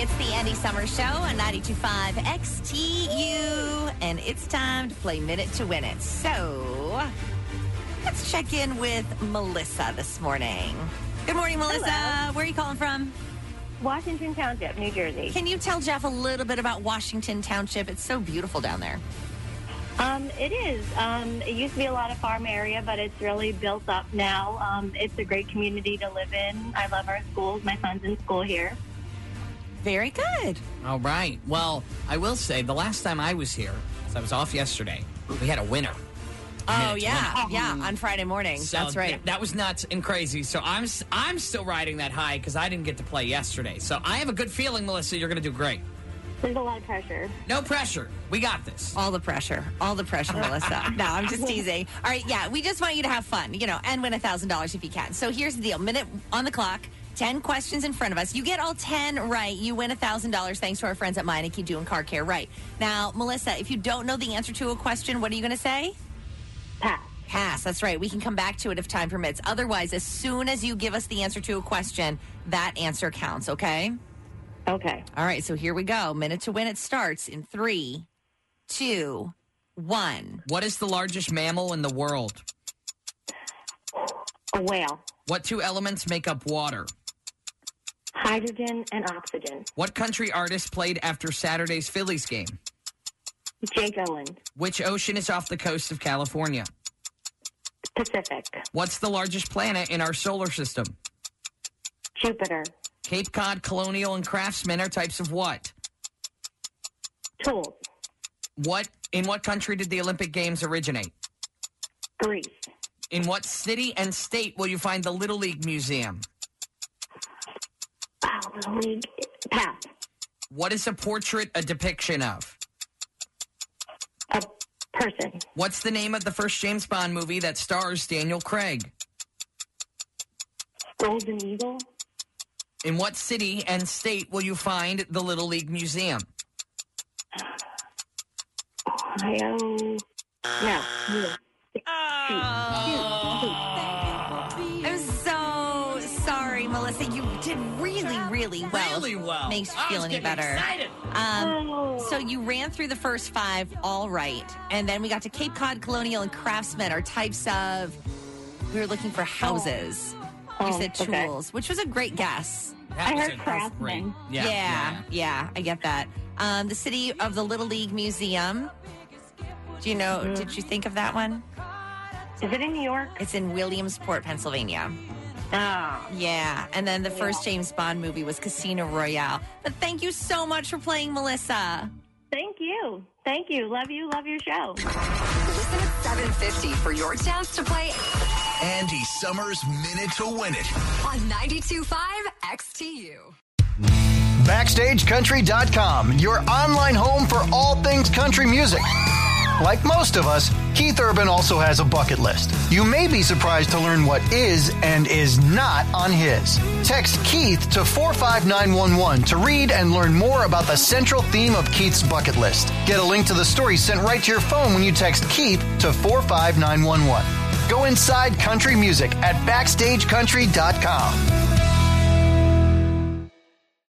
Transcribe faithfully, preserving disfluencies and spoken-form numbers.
It's the Andy Summers Show on ninety-two point five X T U, and it's time to play Minute to Win It. So, let's check in with Melissa this morning. Good morning, Melissa. Hello. Where are you calling from? Washington Township, New Jersey. Can you tell Jeff a little bit about Washington Township? It's so beautiful down there. Um, it is. Um, it used to be a lot of farm area, but it's really built up now. Um, it's a great community to live in. I love our schools. My son's in school here. Very good. All right. Well, I will say the last time I was here, so I was off yesterday, we had a winner. Oh, Minute yeah. to win. Yeah, on Friday morning. So That's right. th- that was nuts and crazy. So I'm s- I'm still riding that high because I didn't get to play yesterday. So I have a good feeling, Melissa, you're going to do great. There's a lot of pressure. No pressure. We got this. All the pressure. All the pressure, Melissa. No, I'm just teasing. All right, yeah, we just want you to have fun, you know, and win one thousand dollars if you can. So here's the deal. Minute on the clock, ten questions in front of us. You get all ten right, you win one thousand dollars thanks to our friends at Meineke doing car care right. Now, Melissa, if you don't know the answer to a question, what are you going to say? Pass. Pass. That's right. We can come back to it if time permits. Otherwise, as soon as you give us the answer to a question, that answer counts, okay? Okay. All right, so here we go. Minute to Win It starts in three, two, one. What is the largest mammal in the world? A whale. What two elements make up water? Hydrogen and oxygen. What country artist played after Saturday's Phillies game? Jake Owen. Which ocean is off the coast of California? Pacific. What's the largest planet in our solar system? Jupiter. Cape Cod, Colonial, and Craftsman are types of what? Tools. What in what country did the Olympic Games originate? Greece. In what city and state will you find the Little League Museum? Wow, Little League. Pass. What is a portrait a depiction of? A person. What's the name of the first James Bond movie that stars Daniel Craig? Golden Eagle. In what city and state will you find the Little League Museum? Ohio. No. Yeah. I'm so sorry, Melissa. You did really, really well. Really well. Makes you I feel was any getting better. excited. Um, Oh. so you ran through the first five all right. And then we got to Cape Cod, Colonial, and Craftsman are types of, we were looking for houses. You Oh, said okay. tools, which was a great guess. That I was heard a- Craftsman. Yeah, yeah, yeah, I get that. Um, the city of the Little League Museum. Do you know, Mm. did you think of that one? Is it in New York? It's in Williamsport, Pennsylvania. Oh. Yeah, and then the first James Bond movie was Casino Royale. But thank you so much for playing, Melissa. Thank you. Thank you. Love you. Love your show. Listen at seven fifty for your chance to play Andy Summers Minute to Win It. on ninety-two point five X T U. Backstage Country dot com, your online home for all things country music. Like most of us, Keith Urban also has a bucket list. You may be surprised to learn what is and is not on his. Text Keith to four five nine one one to read and learn more about the central theme of Keith's bucket list. Get a link to the story sent right to your phone when you text Keith to four five nine one one. Go inside country music at Backstage Country dot com.